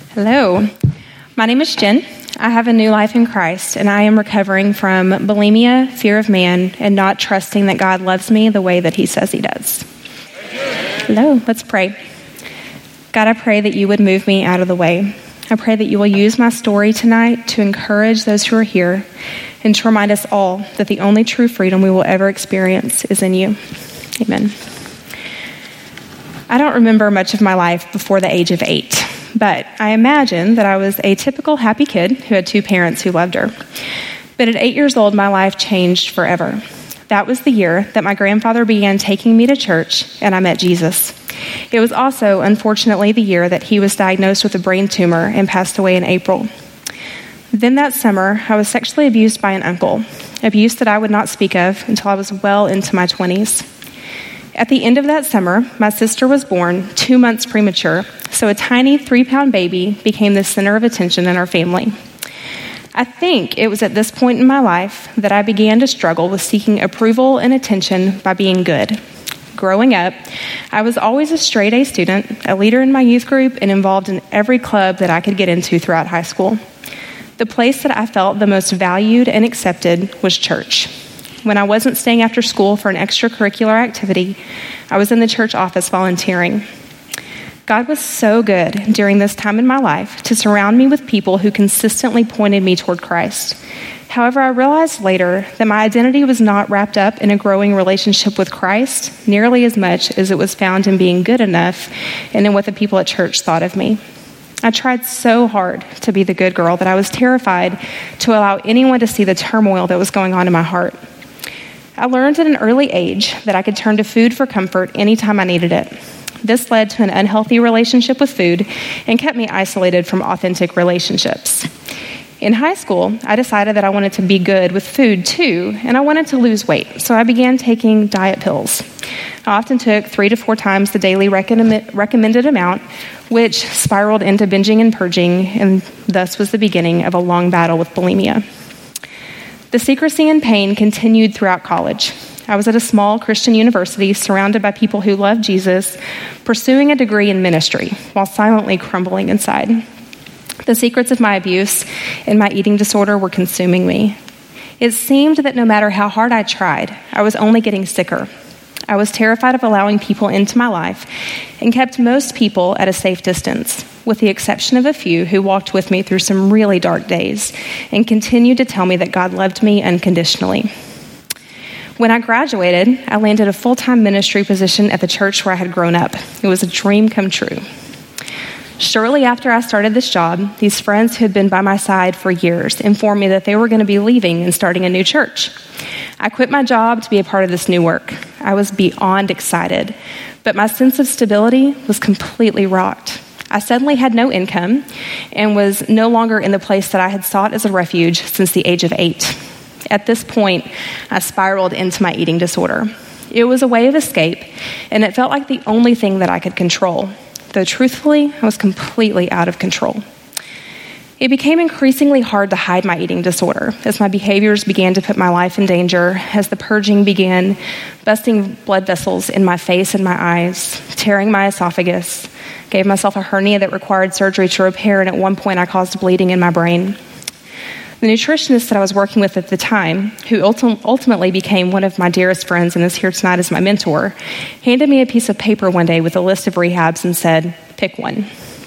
Hello, my name is Jen. I have a new life in Christ, and I am recovering from bulimia, fear of man, and not trusting that God loves me the way that he says he does. Hello, let's pray. God, I pray that you would move me out of the way. I pray that you will use my story tonight to encourage those who are here and to remind us all that the only true freedom we will ever experience is in you. Amen. I don't remember much of my life before the age of 8. But I imagine that I was a typical happy kid who had 2 parents who loved her. But at 8 years old, my life changed forever. That was the year that my grandfather began taking me to church, and I met Jesus. It was also, unfortunately, the year that he was diagnosed with a brain tumor and passed away in April. Then that summer, I was sexually abused by an uncle, abuse that I would not speak of until I was well into my 20s. At the end of that summer, my sister was born 2 months premature, so a tiny 3-pound baby became the center of attention in our family. I think it was at this point in my life that I began to struggle with seeking approval and attention by being good. Growing up, I was always a straight-A student, a leader in my youth group, and involved in every club that I could get into throughout high school. The place that I felt the most valued and accepted was church. When I wasn't staying after school for an extracurricular activity, I was in the church office volunteering. God was so good during this time in my life to surround me with people who consistently pointed me toward Christ. However, I realized later that my identity was not wrapped up in a growing relationship with Christ nearly as much as it was found in being good enough and in what the people at church thought of me. I tried so hard to be the good girl that I was terrified to allow anyone to see the turmoil that was going on in my heart. I learned at an early age that I could turn to food for comfort anytime I needed it. This led to an unhealthy relationship with food and kept me isolated from authentic relationships. In high school, I decided that I wanted to be good with food too, and I wanted to lose weight, so I began taking diet pills. I often took 3 to 4 times the daily recommended amount, which spiraled into binging and purging, and thus was the beginning of a long battle with bulimia. The secrecy and pain continued throughout college. I was at a small Christian university surrounded by people who loved Jesus, pursuing a degree in ministry while silently crumbling inside. The secrets of my abuse and my eating disorder were consuming me. It seemed that no matter how hard I tried, I was only getting sicker. I was terrified of allowing people into my life and kept most people at a safe distance, with the exception of a few who walked with me through some really dark days and continued to tell me that God loved me unconditionally. When I graduated, I landed a full-time ministry position at the church where I had grown up. It was a dream come true. Shortly after I started this job, these friends who had been by my side for years informed me that they were going to be leaving and starting a new church. I quit my job to be a part of this new work. I was beyond excited, but my sense of stability was completely rocked. I suddenly had no income and was no longer in the place that I had sought as a refuge since the age of 8. At this point, I spiraled into my eating disorder. It was a way of escape, and it felt like the only thing that I could control, though truthfully, I was completely out of control. It became increasingly hard to hide my eating disorder as my behaviors began to put my life in danger, as the purging began, busting blood vessels in my face and my eyes, tearing my esophagus, gave myself a hernia that required surgery to repair, and at one point I caused bleeding in my brain. The nutritionist that I was working with at the time, who ultimately became one of my dearest friends and is here tonight as my mentor, handed me a piece of paper one day with a list of rehabs and said, "Pick one."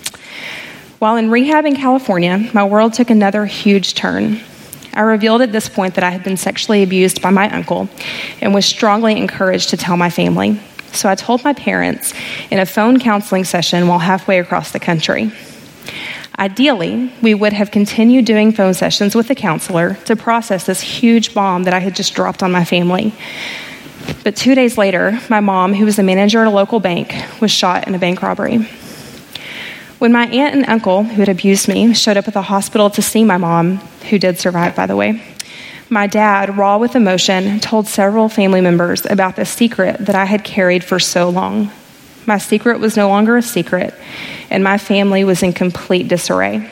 While in rehab in California, my world took another huge turn. I revealed at this point that I had been sexually abused by my uncle and was strongly encouraged to tell my family. So I told my parents in a phone counseling session while halfway across the country. Ideally, we would have continued doing phone sessions with the counselor to process this huge bomb that I had just dropped on my family. But 2 days later, my mom, who was a manager at a local bank, was shot in a bank robbery. When my aunt and uncle, who had abused me, showed up at the hospital to see my mom, who did survive, by the way, my dad, raw with emotion, told several family members about the secret that I had carried for so long. My secret was no longer a secret, and my family was in complete disarray.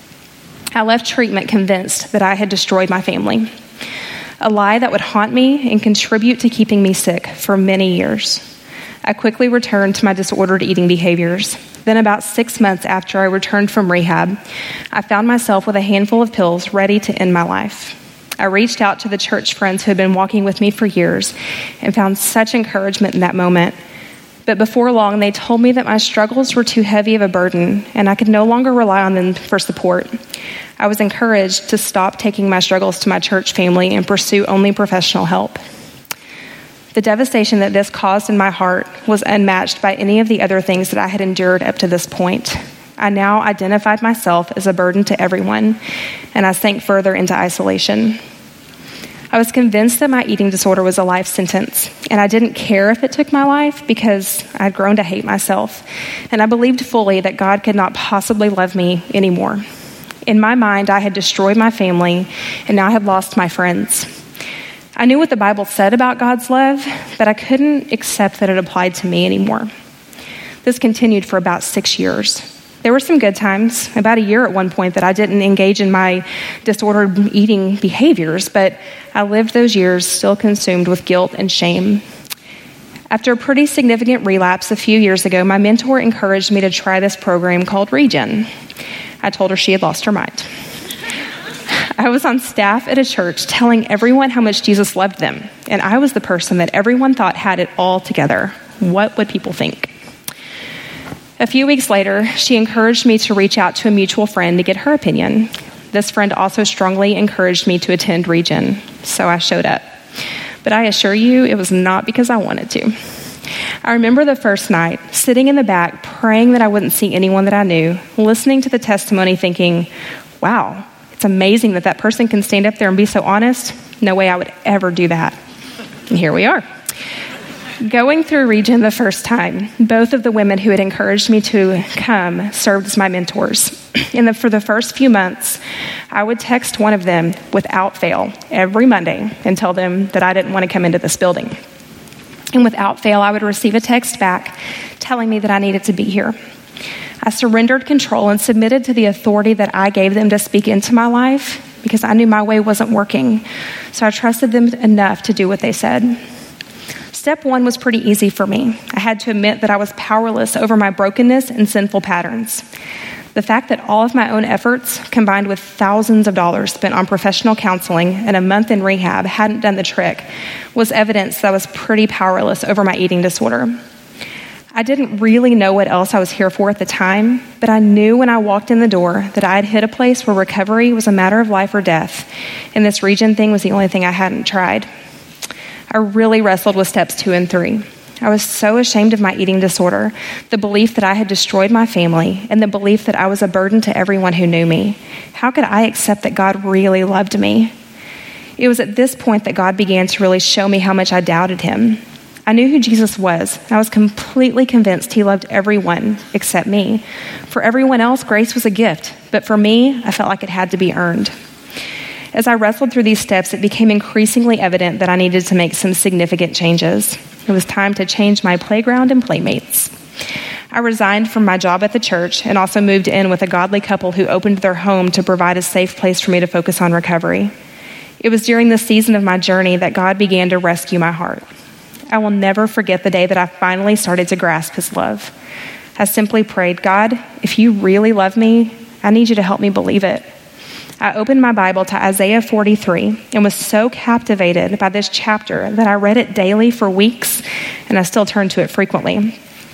I left treatment convinced that I had destroyed my family, a lie that would haunt me and contribute to keeping me sick for many years. I quickly returned to my disordered eating behaviors. Then about 6 months after I returned from rehab, I found myself with a handful of pills ready to end my life. I reached out to the church friends who had been walking with me for years and found such encouragement in that moment. But before long, they told me that my struggles were too heavy of a burden and I could no longer rely on them for support. I was encouraged to stop taking my struggles to my church family and pursue only professional help. The devastation that this caused in my heart was unmatched by any of the other things that I had endured up to this point. I now identified myself as a burden to everyone, and I sank further into isolation. I was convinced that my eating disorder was a life sentence, and I didn't care if it took my life because I'd grown to hate myself, and I believed fully that God could not possibly love me anymore. In my mind, I had destroyed my family, and now I had lost my friends. I knew what the Bible said about God's love, but I couldn't accept that it applied to me anymore. This continued for about 6 years. There were some good times, about a year at one point, that I didn't engage in my disordered eating behaviors, but I lived those years still consumed with guilt and shame. After a pretty significant relapse a few years ago, my mentor encouraged me to try this program called Regen. I told her she had lost her mind. I was on staff at a church telling everyone how much Jesus loved them, and I was the person that everyone thought had it all together. What would people think? A few weeks later, she encouraged me to reach out to a mutual friend to get her opinion. This friend also strongly encouraged me to attend Regen, so I showed up. But I assure you, it was not because I wanted to. I remember the first night, sitting in the back, praying that I wouldn't see anyone that I knew, listening to the testimony thinking, wow, it's amazing that person can stand up there and be so honest. No way I would ever do that. And here we are. Going through Regen the first time, both of the women who had encouraged me to come served as my mentors. For the first few months, I would text one of them without fail every Monday and tell them that I didn't want to come into this building. And without fail, I would receive a text back telling me that I needed to be here. I surrendered control and submitted to the authority that I gave them to speak into my life because I knew my way wasn't working. So I trusted them enough to do what they said. Step one was pretty easy for me. I had to admit that I was powerless over my brokenness and sinful patterns. The fact that all of my own efforts, combined with thousands of dollars spent on professional counseling and a month in rehab, hadn't done the trick, was evidence that I was pretty powerless over my eating disorder. I didn't really know what else I was here for at the time, but I knew when I walked in the door that I had hit a place where recovery was a matter of life or death, and this Regen thing was the only thing I hadn't tried. I really wrestled with steps 2 and 3. I was so ashamed of my eating disorder, the belief that I had destroyed my family, and the belief that I was a burden to everyone who knew me. How could I accept that God really loved me? It was at this point that God began to really show me how much I doubted him. I knew who Jesus was, and I was completely convinced he loved everyone except me. For everyone else, grace was a gift, but for me, I felt like it had to be earned. As I wrestled through these steps, it became increasingly evident that I needed to make some significant changes. It was time to change my playground and playmates. I resigned from my job at the church and also moved in with a godly couple who opened their home to provide a safe place for me to focus on recovery. It was during this season of my journey that God began to rescue my heart. I will never forget the day that I finally started to grasp his love. I simply prayed, God, if you really love me, I need you to help me believe it. I opened my Bible to Isaiah 43 and was so captivated by this chapter that I read it daily for weeks, and I still turn to it frequently.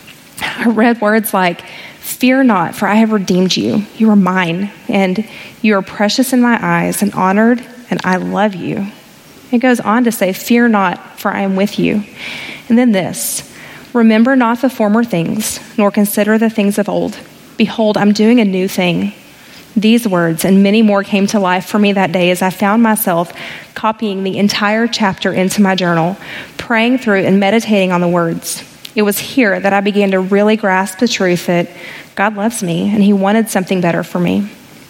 I read words like, "Fear not, for I have redeemed you. You are mine, and you are precious in my eyes and honored, and I love you." It goes on to say, "Fear not, for I am with you." And then this, "Remember not the former things, nor consider the things of old. Behold, I'm doing a new thing." These words and many more came to life for me that day as I found myself copying the entire chapter into my journal, praying through and meditating on the words. It was here that I began to really grasp the truth that God loves me and he wanted something better for me.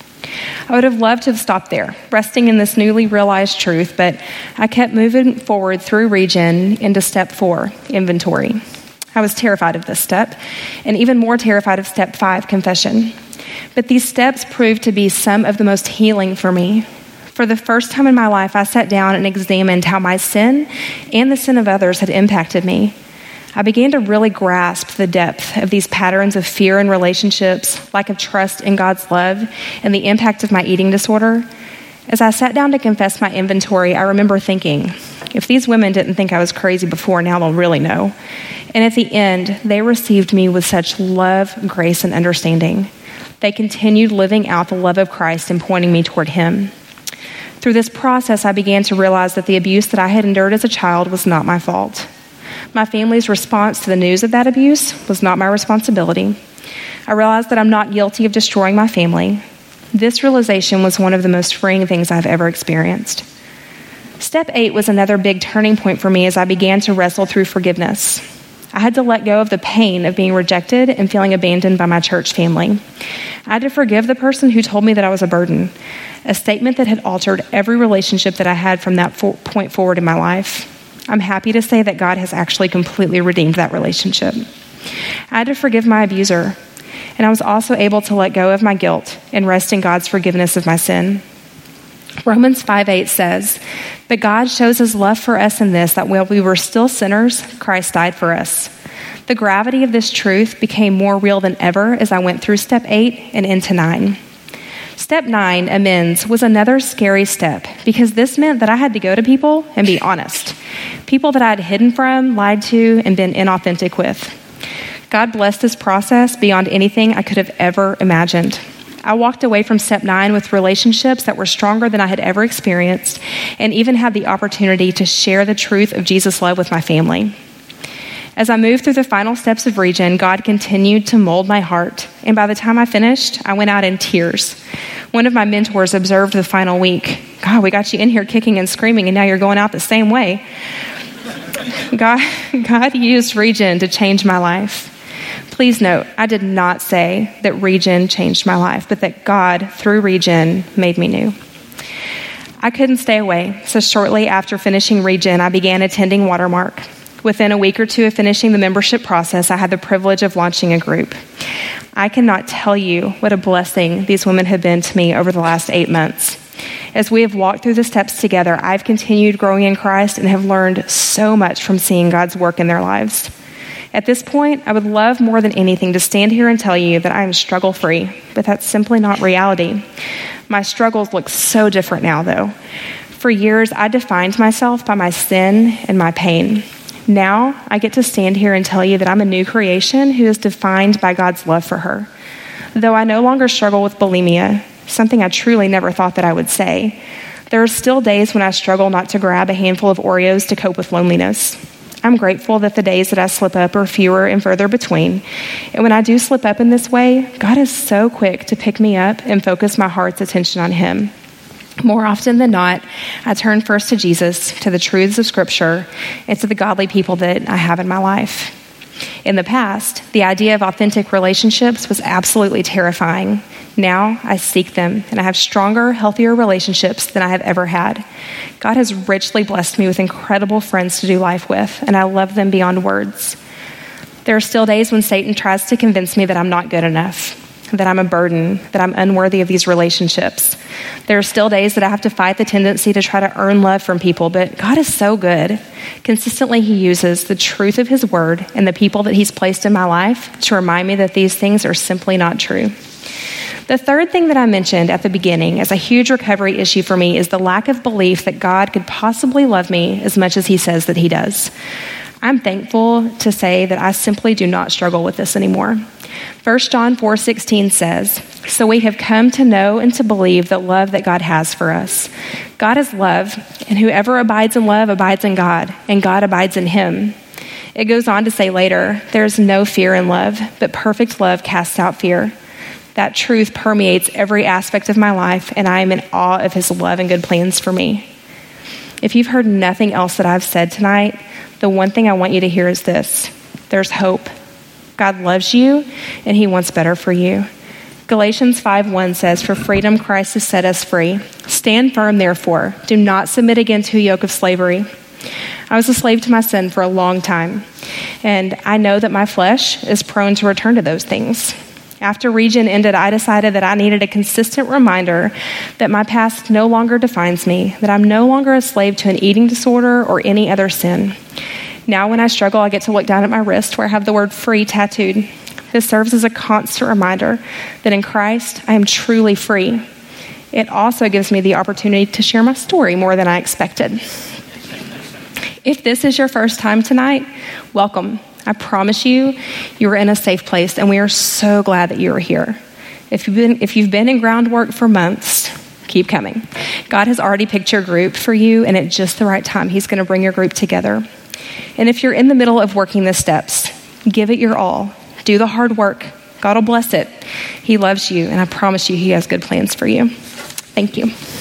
I would have loved to have stopped there, resting in this newly realized truth, but I kept moving forward through Regen into step 4, inventory. I was terrified of this step, and even more terrified of step 5, confession. But these steps proved to be some of the most healing for me. For the first time in my life, I sat down and examined how my sin and the sin of others had impacted me. I began to really grasp the depth of these patterns of fear in relationships, lack of trust in God's love, and the impact of my eating disorder. As I sat down to confess my inventory, I remember thinking, if these women didn't think I was crazy before, now they'll really know. And at the end, they received me with such love, grace, and understanding. They continued living out the love of Christ and pointing me toward Him. Through this process, I began to realize that the abuse that I had endured as a child was not my fault. My family's response to the news of that abuse was not my responsibility. I realized that I'm not guilty of destroying my family. This realization was one of the most freeing things I've ever experienced. Step 8 was another big turning point for me as I began to wrestle through forgiveness. I had to let go of the pain of being rejected and feeling abandoned by my church family. I had to forgive the person who told me that I was a burden, a statement that had altered every relationship that I had from that point forward in my life. I'm happy to say that God has actually completely redeemed that relationship. I had to forgive my abuser, and I was also able to let go of my guilt and rest in God's forgiveness of my sin. Romans 5:8 says, "But God shows His love for us in this, that while we were still sinners, Christ died for us." The gravity of this truth became more real than ever as I went through step 8 and into 9. Step 9, amends, was another scary step because this meant that I had to go to people and be honest. People that I had hidden from, lied to, and been inauthentic with. God blessed this process beyond anything I could have ever imagined. I walked away from step 9 with relationships that were stronger than I had ever experienced, and even had the opportunity to share the truth of Jesus' love with my family. As I moved through the final steps of Regen, God continued to mold my heart, and by the time I finished, I went out in tears. One of my mentors observed the final week, "God, we got you in here kicking and screaming, and now you're going out the same way." God used Regen to change my life. Please note, I did not say that Regen changed my life, but that God, through Regen, made me new. I couldn't stay away, so shortly after finishing Regen, I began attending Watermark. Within a week or two of finishing the membership process, I had the privilege of launching a group. I cannot tell you what a blessing these women have been to me over the last 8 months. As we have walked through the steps together, I've continued growing in Christ and have learned so much from seeing God's work in their lives. At this point, I would love more than anything to stand here and tell you that I am struggle-free, but that's simply not reality. My struggles look so different now, though. For years, I defined myself by my sin and my pain. Now, I get to stand here and tell you that I'm a new creation who is defined by God's love for her. Though I no longer struggle with bulimia, something I truly never thought that I would say, there are still days when I struggle not to grab a handful of Oreos to cope with loneliness. I'm grateful that the days that I slip up are fewer and further between. And when I do slip up in this way, God is so quick to pick me up and focus my heart's attention on Him. More often than not, I turn first to Jesus, to the truths of Scripture, and to the godly people that I have in my life. In the past, the idea of authentic relationships was absolutely terrifying. Now, I seek them, and I have stronger, healthier relationships than I have ever had. God has richly blessed me with incredible friends to do life with, and I love them beyond words. There are still days when Satan tries to convince me that I'm not good enough, that I'm a burden, that I'm unworthy of these relationships. There are still days that I have to fight the tendency to try to earn love from people, but God is so good. Consistently, He uses the truth of His word and the people that He's placed in my life to remind me that these things are simply not true. The third thing that I mentioned at the beginning as a huge recovery issue for me is the lack of belief that God could possibly love me as much as He says that He does. I'm thankful to say that I simply do not struggle with this anymore. 1 John 4:16 says, "So we have come to know and to believe the love that God has for us. God is love, and whoever abides in love abides in God, and God abides in him." It goes on to say later, "There is no fear in love, but perfect love casts out fear." That truth permeates every aspect of my life, and I am in awe of His love and good plans for me. If you've heard nothing else that I've said tonight, the one thing I want you to hear is this: there's hope. God loves you, and He wants better for you. Galatians 5:1 says, "For freedom Christ has set us free. Stand firm, therefore. Do not submit again to a yoke of slavery." I was a slave to my sin for a long time, and I know that my flesh is prone to return to those things. After Regen ended, I decided that I needed a consistent reminder that my past no longer defines me, that I'm no longer a slave to an eating disorder or any other sin. Now when I struggle, I get to look down at my wrist where I have the word free tattooed. This serves as a constant reminder that in Christ, I am truly free. It also gives me the opportunity to share my story more than I expected. If this is your first time tonight, welcome. I promise you, you are in a safe place, and we are so glad that you are here. If you've been in groundwork for months, keep coming. God has already picked your group for you, and at just the right time, he's going to bring your group together. And if you're in the middle of working the steps, give it your all. Do the hard work. God will bless it. He loves you, and I promise you he has good plans for you. Thank you.